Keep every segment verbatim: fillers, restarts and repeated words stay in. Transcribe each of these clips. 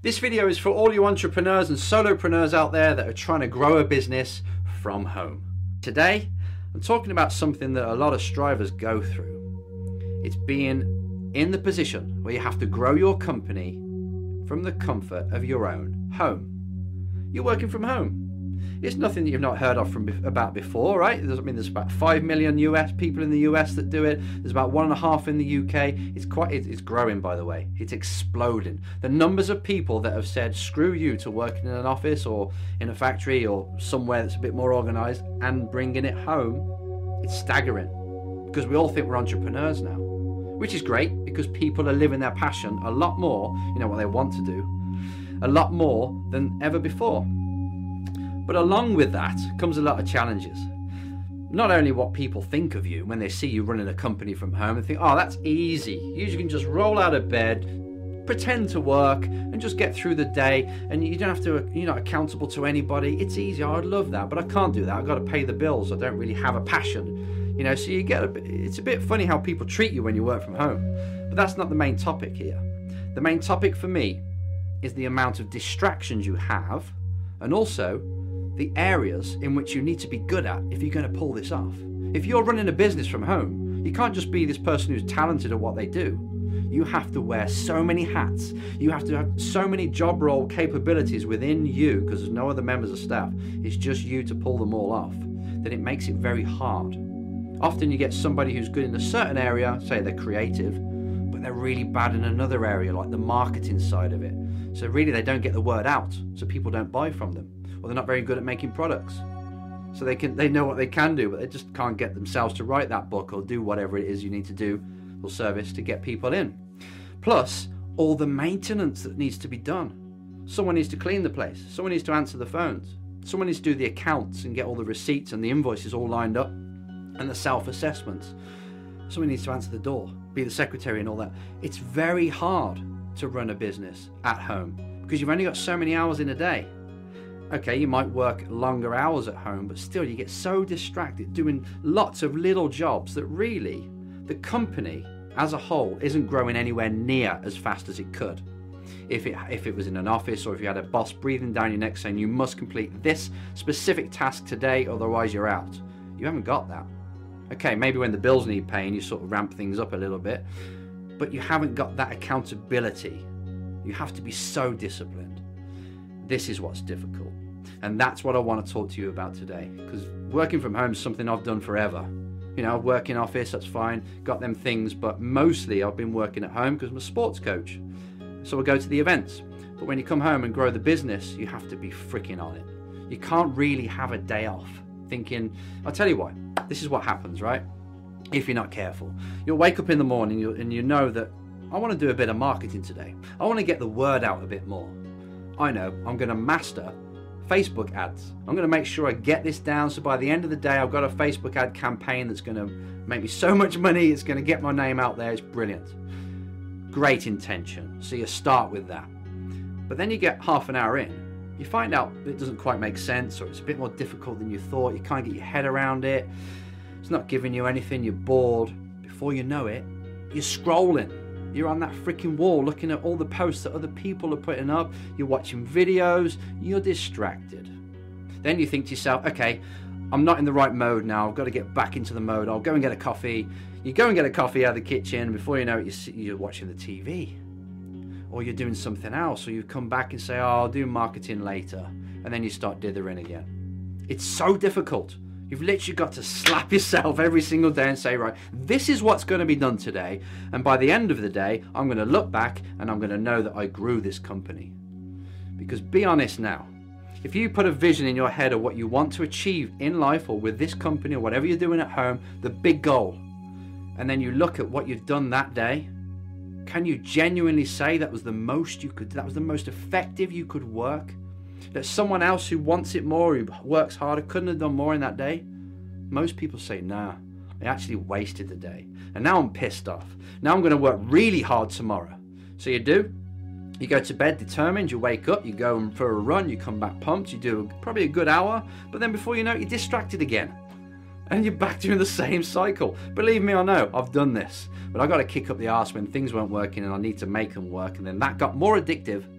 This video is for all you entrepreneurs and solopreneurs out there that are trying to grow a business from home. Today, I'm talking about something that a lot of strivers go through. It's being in the position where you have to grow your company from the comfort of your own home. You're working from home. It's nothing that you've not heard of from about before, right? There's, I mean, there's about five million U S people in the U S that do it. There's about one and a half in the U K. It's quite, it's growing, by the way. It's exploding. The numbers of people that have said, screw you to working in an office or in a factory or somewhere that's a bit more organized and bringing it home, it's staggering. Because we all think we're entrepreneurs now, which is great because people are living their passion a lot more, you know, what they want to do, a lot more than ever before. But along with that comes a lot of challenges. Not only what people think of you when they see you running a company from home and think, oh, that's easy. You can just roll out of bed, pretend to work and just get through the day and you don't have to, you're not accountable to anybody. It's easy. I'd love that, but I can't do that. I've got to pay the bills. I don't really have a passion. You know, so you get a bit, it's a bit funny how people treat you when you work from home. But that's not the main topic here. The main topic for me is the amount of distractions you have and also the areas in which you need to be good at if you're going to pull this off. If you're running a business from home, you can't just be this person who's talented at what they do. You have to wear so many hats. You have to have so many job role capabilities within you because there's no other members of staff. It's just you to pull them all off. That it makes it very hard. Often you get somebody who's good in a certain area, say they're creative, but they're really bad in another area like the marketing side of it. So really they don't get the word out, so people don't buy from them. Or they're not very good at making products. So they can they know what they can do, but they just can't get themselves to write that book or do whatever it is you need to do or service to get people in. Plus, all the maintenance that needs to be done. Someone needs to clean the place. Someone needs to answer the phones. Someone needs to do the accounts and get all the receipts and the invoices all lined up and the self-assessments. Someone needs to answer the door, be the secretary and all that. It's very hard to run a business at home because you've only got so many hours in a day. Okay, you might work longer hours at home, but still you get so distracted doing lots of little jobs that really the company as a whole isn't growing anywhere near as fast as it could. If it, if it was in an office or if you had a boss breathing down your neck saying you must complete this specific task today, otherwise you're out. You haven't got that. Okay, maybe when the bills need paying, you sort of ramp things up a little bit, but you haven't got that accountability. You have to be so disciplined. This is what's difficult. And that's what I want to talk to you about today, because working from home is something I've done forever. You know, I work in office, that's fine, got them things, but mostly I've been working at home because I'm a sports coach. So I go to the events. But when you come home and grow the business, you have to be freaking on it. You can't really have a day off thinking, I'll tell you what, this is what happens, right? If you're not careful. You'll wake up in the morning and you know that I want to do a bit of marketing today. I want to get the word out a bit more. I know I'm going to master Facebook ads. I'm going to make sure I get this down so by the end of the day I've got a Facebook ad campaign that's going to make me so much money, it's going to get my name out there. It's brilliant. Great intention. So you start with that. But then you get half an hour in, you find out it doesn't quite make sense or it's a bit more difficult than you thought. You can't get your head around it. It's not giving you anything. You're bored. Before you know it, you're scrolling. You're on that freaking wall looking at all the posts that other people are putting up. You're watching videos. You're distracted. Then you think to yourself, okay, I'm not in the right mode now. I've got to get back into the mode. I'll go and get a coffee. You go and get a coffee out of the kitchen. And before you know it, you're watching the T V. Or you're doing something else. Or you come back and say, oh, I'll do marketing later. And then you start dithering again. It's so difficult. You've literally got to slap yourself every single day and say, right, this is what's going to be done today. And by the end of the day, I'm going to look back and I'm going to know that I grew this company. Because be honest now, if you put a vision in your head of what you want to achieve in life or with this company or whatever you're doing at home, the big goal, and then you look at what you've done that day, can you genuinely say that was the most you could, that was the most effective you could work? That someone else who wants it more, who works harder, couldn't have done more in that day? Most people say, nah, I actually wasted the day. And now I'm pissed off. Now I'm going to work really hard tomorrow. So you do. You go to bed determined, you wake up, you go for a run, you come back pumped, you do probably a good hour, but then before you know it, you're distracted again. And you're back doing the same cycle. Believe me, I know, I've done this. But I got to kick up the arse when things weren't working and I need to make them work. And then that got more addictive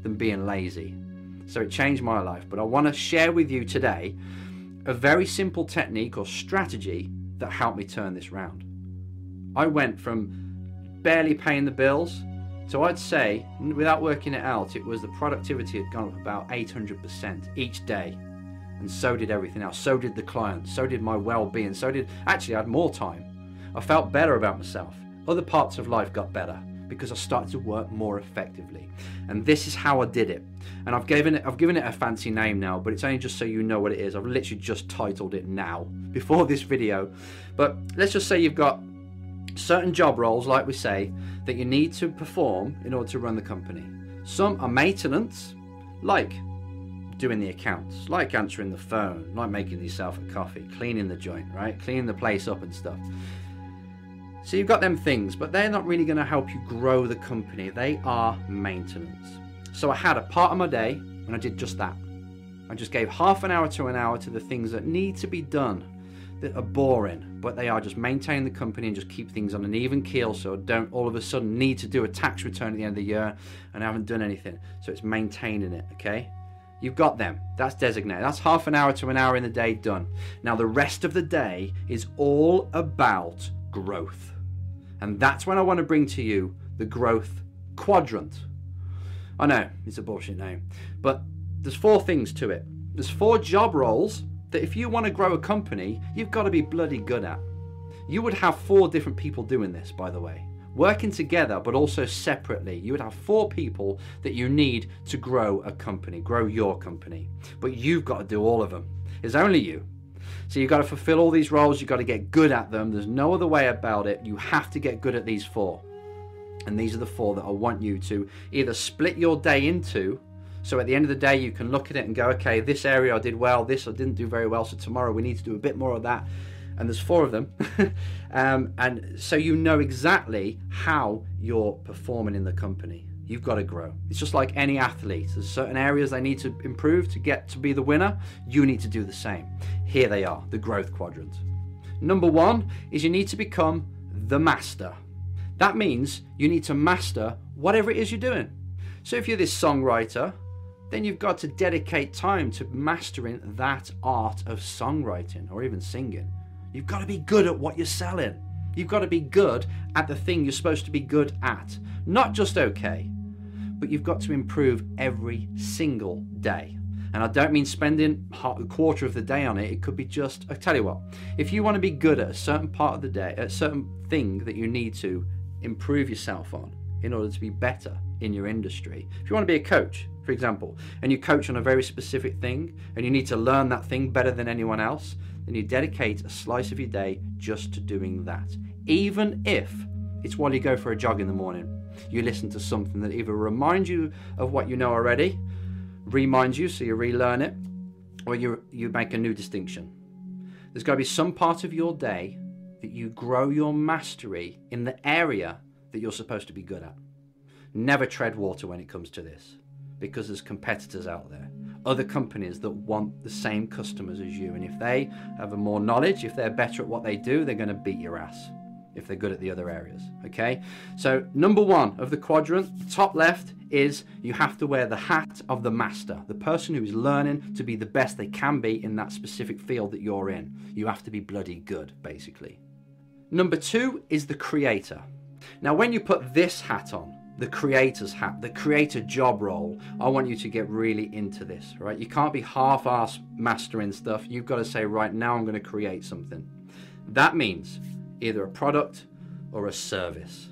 than being lazy. So it changed my life. But I want to share with you today a very simple technique or strategy that helped me turn this round. I went from barely paying the bills to, I'd say, without working it out, it was the productivity had gone up about eight hundred percent each day. And so did everything else. So did the clients. So did my well-being. So did, actually I had more time. I felt better about myself. Other parts of life got better because I started to work more effectively. And this is how I did it. And I've given it, I've given it a fancy name now, but it's only just so you know what it is. I've literally just titled it now before this video. But let's just say you've got certain job roles, like we say, that you need to perform in order to run the company. Some are maintenance, like doing the accounts, like answering the phone, like making yourself a coffee, cleaning the joint, right? Cleaning the place up and stuff. So you've got them things, but they're not really going to help you grow the company. They are maintenance. So I had a part of my day when I did just that. I just gave half an hour to an hour to the things that need to be done, that are boring, but they are just maintaining the company and just keep things on an even keel, so I don't all of a sudden need to do a tax return at the end of the year and I haven't done anything. So it's maintaining it, okay? You've got them. That's designated. That's half an hour to an hour in the day done. Now the rest of the day is all about growth. And that's when I want to bring to you the growth quadrant. I know, it's a bullshit name, but there's four things to it. There's four job roles that if you want to grow a company, you've got to be bloody good at. You would have four different people doing this, by the way. Working together, but also separately. You would have four people that you need to grow a company, grow your company. But you've got to do all of them. It's only you. So you've got to fulfill all these roles. You've got to get good at them. There's no other way about it. You have to get good at these four. And these are the four that I want you to either split your day into, so at the end of the day you can look at it and go, okay, this area I did well, this I didn't do very well, so tomorrow we need to do a bit more of that. And there's four of them. um, and so you know exactly how you're performing in the company. You've got to grow. It's just like any athlete. There's certain areas they need to improve to get to be the winner. You need to do the same. Here they are, the growth quadrant. Number one is you need to become the master. That means you need to master whatever it is you're doing. So if you're this songwriter, then you've got to dedicate time to mastering that art of songwriting or even singing. You've got to be good at what you're selling. You've got to be good at the thing you're supposed to be good at. Not just okay, but you've got to improve every single day. And I don't mean spending a quarter of the day on it. It could be just, I tell you what, if you want to be good at a certain part of the day, a certain thing that you need to improve yourself on in order to be better in your industry. If you want to be a coach, for example, and you coach on a very specific thing and you need to learn that thing better than anyone else, then you dedicate a slice of your day just to doing that. Even if it's while you go for a jog in the morning, you listen to something that either reminds you of what you know already, reminds you so you relearn it, or you you make a new distinction. There's got to be some part of your day that you grow your mastery in the area that you're supposed to be good at. Never tread water when it comes to this, because there's competitors out there, other companies that want the same customers as you, and if they have a more knowledge, if they're better at what they do, they're going to beat your ass if they're good at the other areas. Okay, so number one of the quadrant, top left, is you have to wear the hat of the master, the person who is learning to be the best they can be in that specific field that you're in. You have to be bloody good, basically. Number two is the creator. Now when you put this hat on, the creator's hat, the creator job role, I want you to get really into this, right? You can't be half-ass mastering stuff. You've got to say, right now I'm going to create something. That means either a product or a service.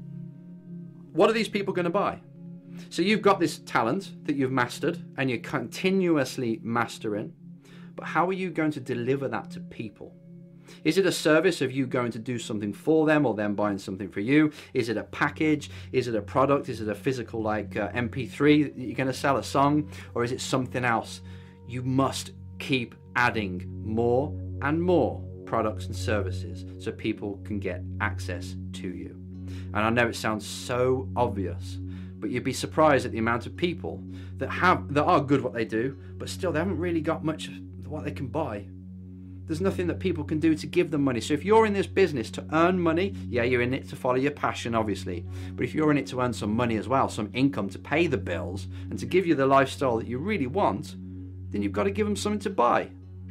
What are these people going to buy? So you've got this talent that you've mastered and you're continuously mastering, but how are you going to deliver that to people? Is it a service of you going to do something for them or them buying something for you? Is it a package? Is it a product? Is it a physical like uh, M P three that you're going to sell a song? Or is it something else? You must keep adding more and more products and services so people can get access to you. And I know it sounds so obvious, but you'd be surprised at the amount of people that have that are good at what they do, but still they haven't really got much of what they can buy. There's nothing that people can do to give them money. So if you're in this business to earn money, yeah, you're in it to follow your passion, obviously. But if you're in it to earn some money as well, some income to pay the bills and to give you the lifestyle that you really want, then you've got to give them something to buy.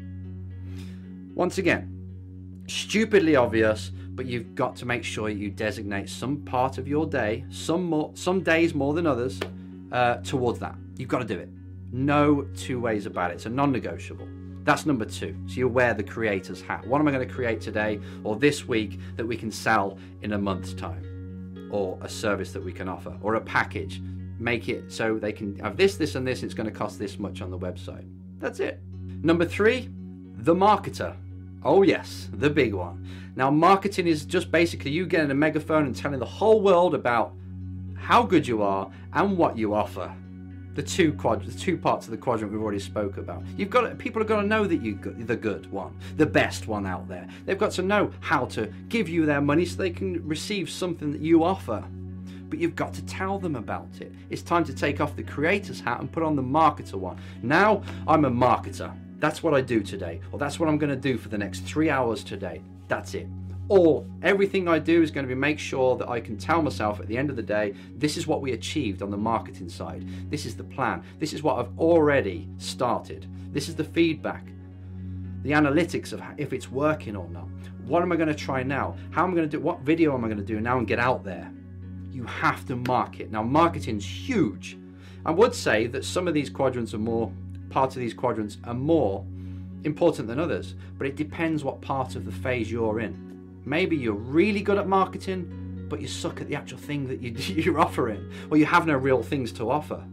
Once again, stupidly obvious, but you've got to make sure you designate some part of your day, some more, some days more than others, uh, towards that. You've got to do it. No two ways about it. It's a non-negotiable. That's number two. So you wear the creator's hat. What am I going to create today or this week that we can sell in a month's time? Or a service that we can offer, or a package. Make it so they can have this, this, and this. It's going to cost this much on the website. That's it. Number three, the marketer. Oh yes, the big one. Now marketing is just basically you getting a megaphone and telling the whole world about how good you are and what you offer. The two quad, the two parts of the quadrant we've already spoke about. You've got to, people have got to know that you're the good one, the best one out there. They've got to know how to give you their money so they can receive something that you offer. But you've got to tell them about it. It's time to take off the creator's hat and put on the marketer one. Now I'm a marketer. That's what I do today, or that's what I'm going to do for the next three hours today. That's it. Or everything I do is going to be make sure that I can tell myself at the end of the day, this is what we achieved on the marketing side. This is the plan. This is what I've already started. This is the feedback, the analytics of if it's working or not. What am I going to try now? How am I going to do? What video am I going to do now and get out there? You have to market. Now, marketing's huge. I would say that some of these quadrants are more, parts of these quadrants are more important than others, but it depends what part of the phase you're in. Maybe you're really good at marketing, but you suck at the actual thing that you, you're offering, or you have no real things to offer.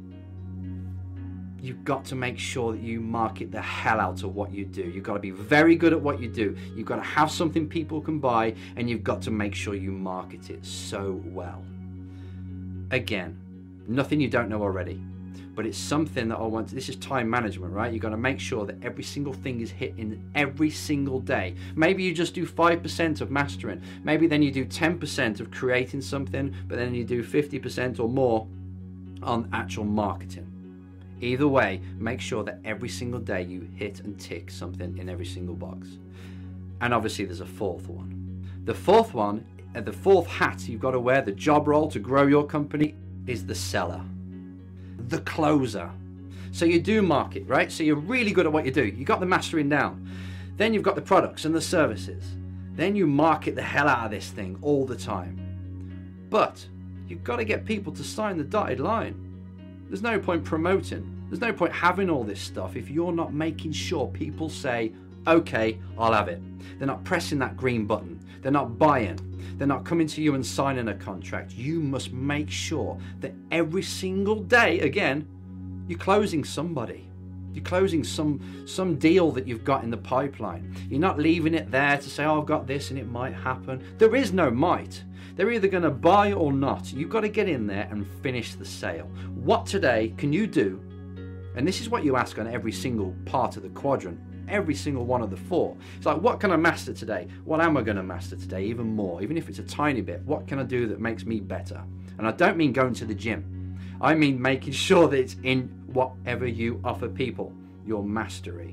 You've got to make sure that you market the hell out of what you do. You've got to be very good at what you do. You've got to have something people can buy, and you've got to make sure you market it so well. Again, nothing you don't know already. But it's something that I want to, this is time management, right? You've got to make sure that every single thing is hit in every single day. Maybe you just do five percent of mastering. Maybe then you do ten percent of creating something, but then you do fifty percent or more on actual marketing. Either way, make sure that every single day you hit and tick something in every single box. And obviously there's a fourth one. The fourth one, the fourth hat you've got to wear, the job role to grow your company, is the seller. The closer. So you do market, right? So you're really good at what you do. You got the mastering down. Then you've got the products and the services. Then you market the hell out of this thing all the time. But you've got to get people to sign the dotted line. There's no point promoting. There's no point having all this stuff if you're not making sure people say, okay, I'll have it. They're not pressing that green button. They're not buying. They're not coming to you and signing a contract. You must make sure that every single day, again, you're closing somebody. You're closing some some deal that you've got in the pipeline. You're not leaving it there to say, oh, I've got this and it might happen. There is no might. They're either going to buy or not. You've got to get in there and finish the sale. What today can you do? And this is what you ask on every single part of the quadrant. Every single one of the four. It's like, what can I master today? What am I going to master today? Even more, even if it's a tiny bit. What can I do that makes me better? And I don't mean going to the gym. I mean making sure that it's in whatever you offer people, your mastery.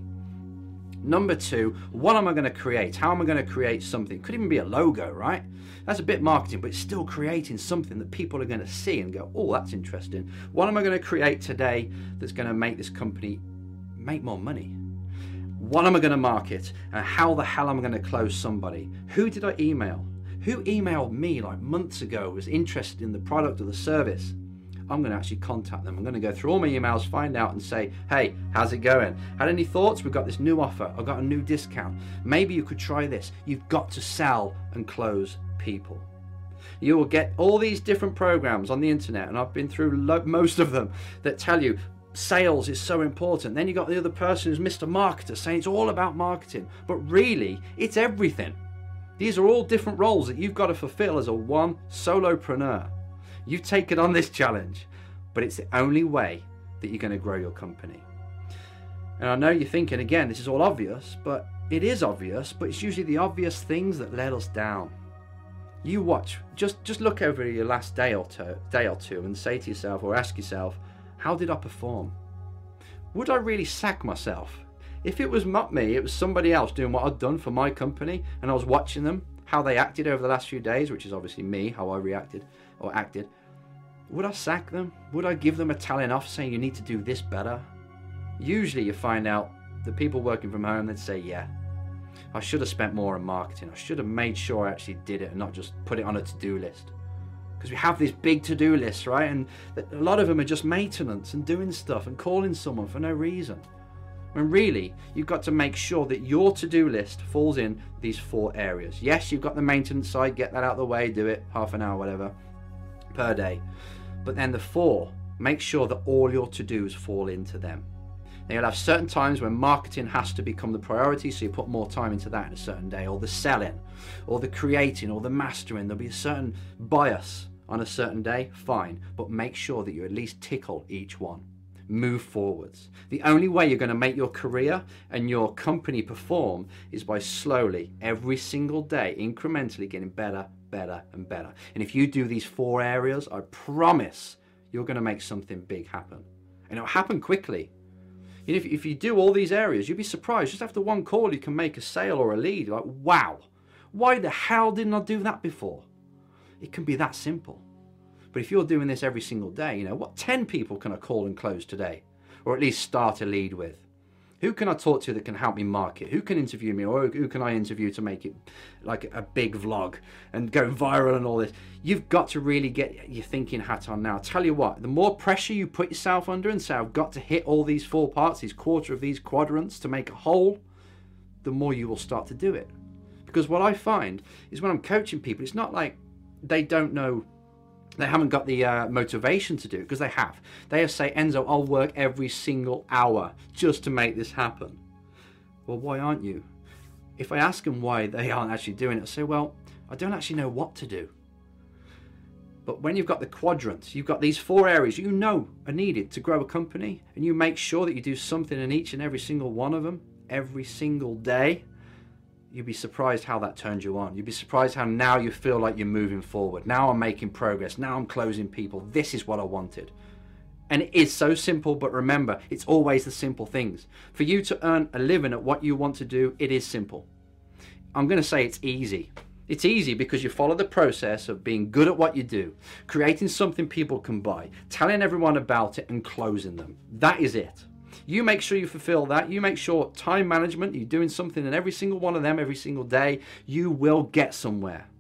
Number two, what am I going to create? How am I going to create something? Could even be a logo, right? That's a bit marketing, but it's still creating something that people are going to see and go, oh, that's interesting. What am I going to create today that's going to make this company make more money? What am I going to market? And how the hell am I going to close somebody? Who did I email? Who emailed me like months ago, was interested in the product or the service? I'm going to actually contact them. I'm going to go through all my emails, find out and say, hey, how's it going? Had any thoughts? We've got this new offer. I've got a new discount. Maybe you could try this. You've got to sell and close people. You will get all these different programs on the internet, and I've been through lo- most of them, that tell you sales is so important. Then you got the other person who's Mister Marketer saying it's all about marketing, but really it's everything. These are all different roles that you've got to fulfill as a one solopreneur. You've taken on this challenge, but it's the only way that you're going to grow your company. And I know you're thinking, again, this is all obvious, but it is obvious, but it's usually the obvious things that let us down. You watch, just just look over your last day or two, day or two and say to yourself, or ask yourself, how did I perform? Would I really sack myself If it was not me, it was somebody else doing what I'd done for my company, and I was watching them, how they acted over the last few days, which is obviously me, how I reacted or acted, would I sack them? Would I give them a telling off saying you need to do this better? Usually you find out the people working from home, they'd say, yeah, I should have spent more on marketing. I should have made sure I actually did it and not just put it on a to-do list. Because we have these big to-do lists, right? And a lot of them are just maintenance and doing stuff and calling someone for no reason. When really, you've got to make sure that your to-do list falls in these four areas. Yes, you've got the maintenance side, get that out of the way, do it, half an hour, whatever, per day. But then the four, make sure that all your to-dos fall into them. Now you'll have certain times when marketing has to become the priority, so you put more time into that in a certain day, or the selling, or the creating, or the mastering. There'll be a certain bias on a certain day, fine, but make sure that you at least tickle each one. Move forwards. The only way you're going to make your career and your company perform is by slowly, every single day, incrementally getting better, better, and better. And if you do these four areas, I promise you're going to make something big happen. And it'll happen quickly. If, if you do all these areas, you'll be surprised. Just after one call, you can make a sale or a lead. You're like, wow, why the hell didn't I do that before? It can be that simple. But if you're doing this every single day, you know, what ten people can I call and close today? Or at least start a lead with? Who can I talk to that can help me market? Who can interview me? Or who can I interview to make it like a big vlog and go viral and all this? You've got to really get your thinking hat on now. I'll tell you what, the more pressure you put yourself under and say, I've got to hit all these four parts, these quarter of these quadrants to make a whole, the more you will start to do it. Because what I find is when I'm coaching people, it's not like they don't know, they haven't got the uh, motivation to do it, because they have. They have say, Enzo, I'll work every single hour just to make this happen. Well, why aren't you? If I ask them why they aren't actually doing it, I say, well, I don't actually know what to do. But when you've got the quadrants, you've got these four areas you know are needed to grow a company, and you make sure that you do something in each and every single one of them, every single day, you'd be surprised how that turns you on. You'd be surprised how now you feel like you're moving forward. Now I'm making progress. Now I'm closing people. This is what I wanted. And it is so simple, but remember, it's always the simple things. For you to earn a living at what you want to do, it is simple. I'm going to say it's easy. It's easy because you follow the process of being good at what you do, creating something people can buy, telling everyone about it, and closing them. That is it. You make sure you fulfill that. You make sure time management, you're doing something in every single one of them every single day. You will get somewhere.